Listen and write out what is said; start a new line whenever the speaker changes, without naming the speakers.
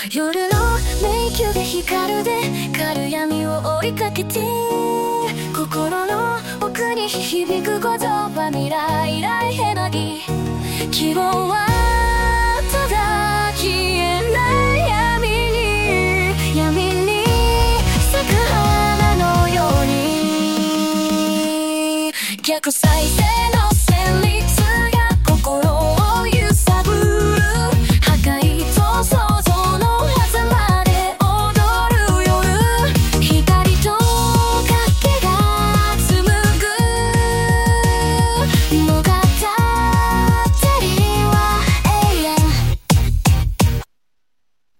夜の迷宮で光るで軽闇を追いかけて、心の奥に響く言葉、未来来への希望はただ消えない闇に咲く花のように、逆再生の